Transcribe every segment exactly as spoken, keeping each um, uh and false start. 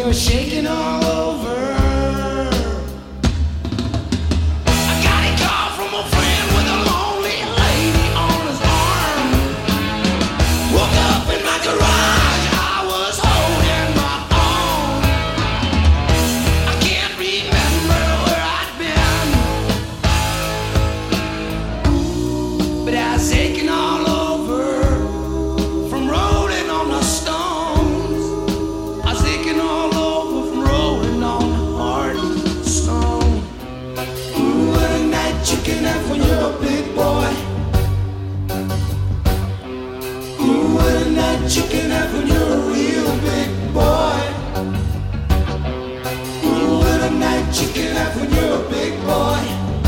shaking all over. I got a call from a friend with a lonely lady on his arm. Woke up in my garage, I was holding my own. I can't remember where I'd been, but I was aching all over from rolling on the stones. I was aching all over from rolling on the hard stone. Ooh, what a night you can have when you're a big boy. Ooh, what a night you can have when you're a real big boy. Ooh, what a night you can have when you're a big boy.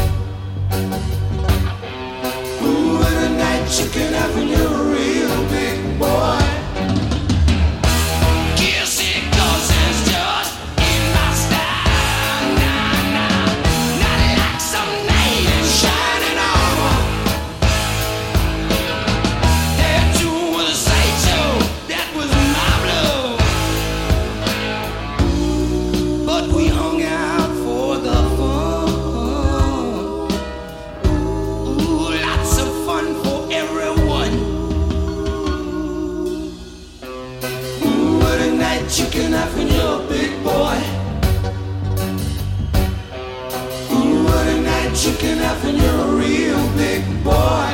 Ooh, what a night you can have when you're a real big boy. Kissing cousins just in my style. Nah, nah, not like some knight in shining armor. Their tune was a sideshow, that was my blow. But we hung out for the fun. Ooh, lots of fun for everyone. Ooh, what a night you can have when you're a big boy. Ooh, what a night you can have when you're a real big boy.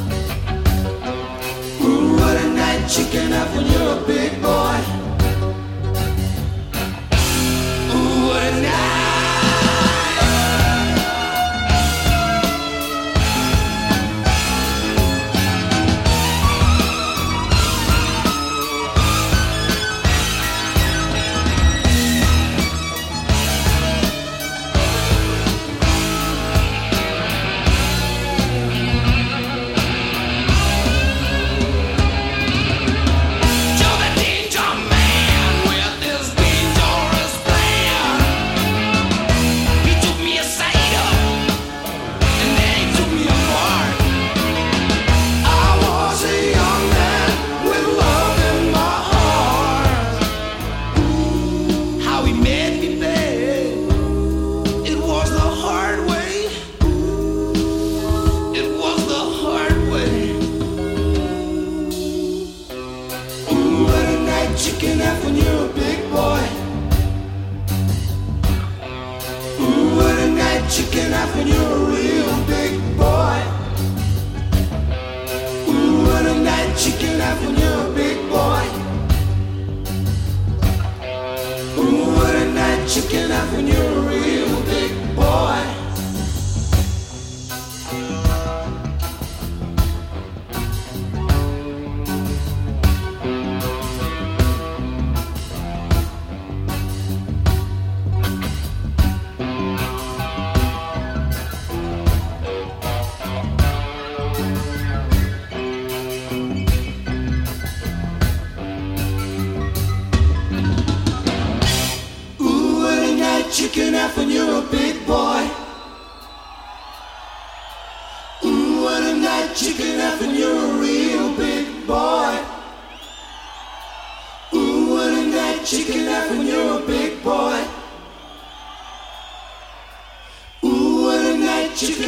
Ooh, what a night you can have when you're a big boy. Ooh, what a night. You're the danger man with this dangerous plan. He took me aside up, and then he took me apart. I was a young man with love in my heart. How he made me pay, it was the hard way. It was the hard way. Ooh, what a night you can have when you're a big boy. Ooh, what a night you can have when you're a real big boy. Ooh, what a night you can have when you're a big boy. Ooh, what a night you can have when you're a real big boy. Ooh, what a night you can have when you're a big boy. Ooh, what a night you can have when you're a real big boy. Ooh, what a night you can have when you're a big boy. Ooh, what a night you can